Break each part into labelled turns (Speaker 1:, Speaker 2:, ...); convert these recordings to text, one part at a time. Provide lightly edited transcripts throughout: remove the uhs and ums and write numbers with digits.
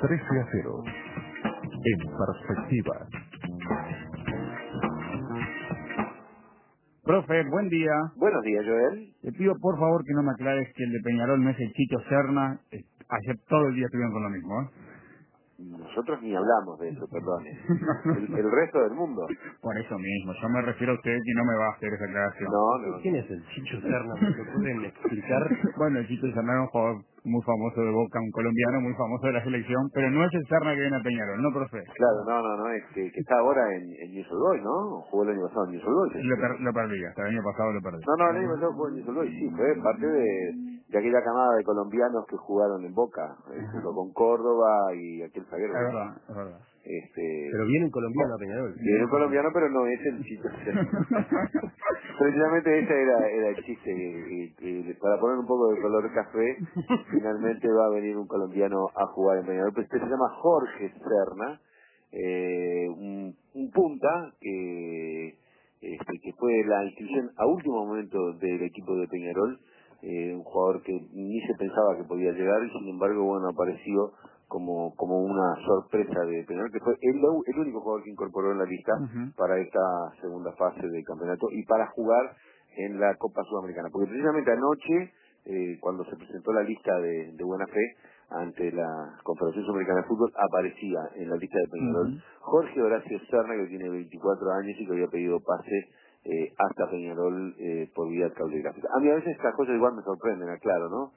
Speaker 1: 13-0. En perspectiva.
Speaker 2: Profe, buen día.
Speaker 3: Buenos días, Joel.
Speaker 2: Te pido por favor que no me aclares que el de Peñarol no es el Chicho Serna. Ayer todo el día estuvieron con lo mismo, ¿eh?
Speaker 3: Nosotros ni hablamos de eso, perdone. El resto del mundo.
Speaker 2: Por eso mismo, yo me refiero a usted que no me va a hacer esa aclaración.
Speaker 3: No.
Speaker 4: ¿Quién es el Chicho Serna? ¿Me lo pueden explicar?
Speaker 2: Bueno, el Chicho Serna era un jugador muy famoso de Boca, un colombiano muy famoso de la selección, pero no es el Serna que viene a Peñarol, ¿no, profe?
Speaker 3: Claro, no, es que está ahora en Newell's Old Boys, ¿no? Jugó el año pasado en Newell's Old Boys.
Speaker 2: Lo perdí, hasta el año pasado lo perdí.
Speaker 3: No, el año pasado jugó en Newell's Old Boys, sí, fue parte de aquella camada de colombianos que jugaron en Boca, junto con Córdoba y aquel zaguero.
Speaker 2: Es verdad, es verdad.
Speaker 4: Pero viene un colombiano a Peñarol.
Speaker 3: Viene un colombiano, pero no es el Chicho Serna. Precisamente ese era el chiste, que para poner un poco de color café, finalmente va a venir un colombiano a jugar en Peñarol. Pues este se llama Jorge Serna, un punta que fue la inscripción a último momento del equipo de Peñarol, un jugador que ni se pensaba que podía llegar y sin embargo bueno apareció como una sorpresa de Peñarol, que fue el único jugador que incorporó en la lista para esta segunda fase del campeonato y para jugar en la Copa Sudamericana. Porque precisamente anoche, cuando se presentó la lista de Buena Fe ante la Confederación Sudamericana de Fútbol, aparecía en la lista de Peñarol Jorge Horacio Serna, que tiene 24 años y que había pedido pase hasta Peñarol por vía cablegráfica. A mí a veces estas cosas igual me sorprenden, claro, ¿no?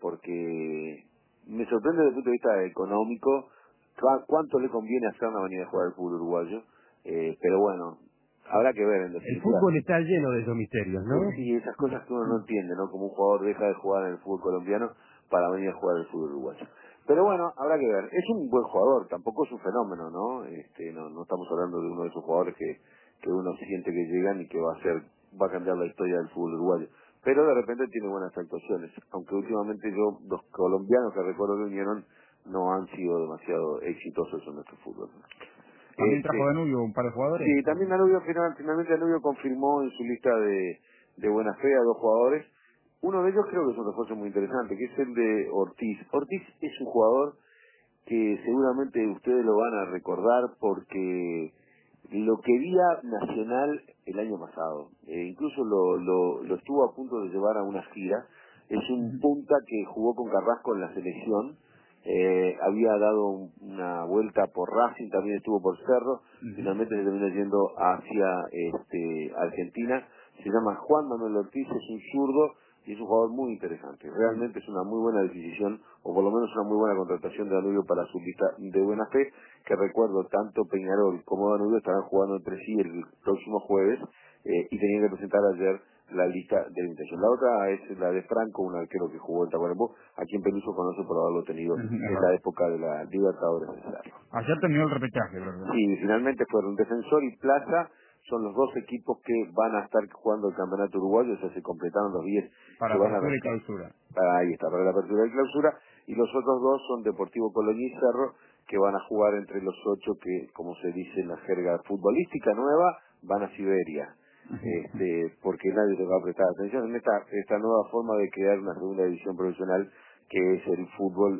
Speaker 3: Porque me sorprende desde el punto de vista económico cuánto le conviene a Serna venir a jugar al fútbol uruguayo, pero bueno, habrá que ver en
Speaker 4: El
Speaker 3: definitiva.
Speaker 4: fútbol está lleno de esos misterios, ¿no?
Speaker 3: Sí, esas cosas que uno no entiende, ¿no? Como un jugador deja de jugar en el fútbol colombiano para venir a jugar al fútbol uruguayo. Pero bueno, habrá que ver. Es un buen jugador, tampoco es un fenómeno, ¿no? No estamos hablando de uno de esos jugadores que uno siente que llegan y que va a cambiar la historia del fútbol uruguayo. Pero de repente tiene buenas actuaciones, aunque últimamente los colombianos que recuerdo que vinieron no han sido demasiado exitosos en nuestro fútbol, ¿no?
Speaker 2: También trajo Danubio un par de jugadores.
Speaker 3: Sí, también Danubio finalmente Danubio confirmó en su lista de buena fe a 2 jugadores. Uno de ellos creo que es un refuerzo muy interesante, que es el de Ortiz. Ortiz es un jugador que seguramente ustedes lo van a recordar porque lo quería Nacional el año pasado. Incluso lo estuvo a punto de llevar a una gira. Es un punta que jugó con Carrasco en la selección. Había dado una vuelta por Racing, también estuvo por Cerro, finalmente se terminó yendo hacia Argentina. Se llama Juan Manuel Ortiz, es un zurdo y es un jugador muy interesante. Realmente es una muy buena adquisición, o por lo menos una muy buena contratación de Danubio para su lista de buena fe, que recuerdo, tanto Peñarol como Danubio estarán jugando entre sí el próximo jueves y tenían que presentar ayer la lista de invitación. La otra es la de Franco, un arquero que jugó en Tacuarembó, a quien Peluso conoce por haberlo tenido en la época de la Libertadores de Cerro.
Speaker 2: Ayer terminó el repechaje, ¿verdad?
Speaker 3: Sí, finalmente fueron Defensor y Plaza, son los 2 equipos que van a estar jugando el campeonato uruguayo, o sea, se completaron los 10
Speaker 2: para
Speaker 3: que van a
Speaker 2: apertura y clausura.
Speaker 3: Ahí está, para la apertura y clausura, y los otros 2 son Deportivo Colonia y Cerro, que van a jugar entre los 8 que, como se dice en la jerga futbolística nueva, van a Siberia. Porque nadie les va a prestar atención en esta nueva forma de crear una segunda división profesional que es el fútbol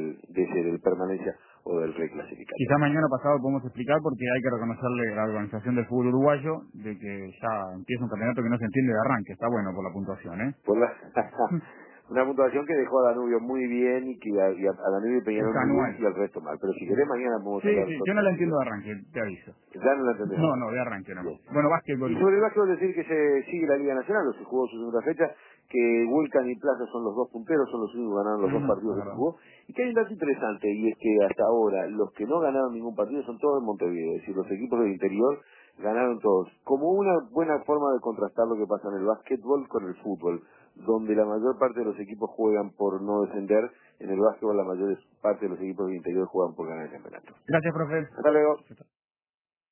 Speaker 3: del permanencia o del reclasificatorio.
Speaker 2: Quizá mañana pasado podemos explicar porque hay que reconocerle a la organización del fútbol uruguayo de que ya empieza un campeonato que no se entiende de arranque. Está bueno por la puntuación, ¿eh?
Speaker 3: Por una puntuación que dejó a Danubio muy bien y a Danubio y Peñarol muy bien y al resto mal. Pero si querés mañana podemos hablar.
Speaker 2: Sí, yo no la entiendo de arranque, te aviso.
Speaker 3: Ya no la entendés.
Speaker 2: No, de arranque no. Bueno, básquetbol.
Speaker 3: Y sobre el básquetbol decir que se sigue la Liga Nacional, o se jugó su segunda fecha, que Vulcan y Plaza son los 2 punteros, son los únicos que ganaron los 2 partidos que se jugó. Y que hay un dato interesante, y es que hasta ahora los que no ganaron ningún partido son todos en Montevideo, es decir, los equipos del interior ganaron todos. Como una buena forma de contrastar lo que pasa en el básquetbol con el fútbol, donde la mayor parte de los equipos juegan por no descender, en el básquetbol la mayor parte de los equipos del interior juegan por ganar el campeonato.
Speaker 2: Gracias, profe.
Speaker 3: Hasta luego.